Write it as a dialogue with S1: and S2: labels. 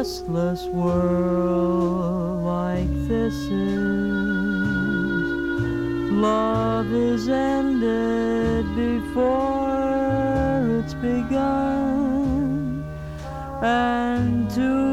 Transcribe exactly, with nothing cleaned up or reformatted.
S1: restless world like this is. Love is ended before it's begun, and to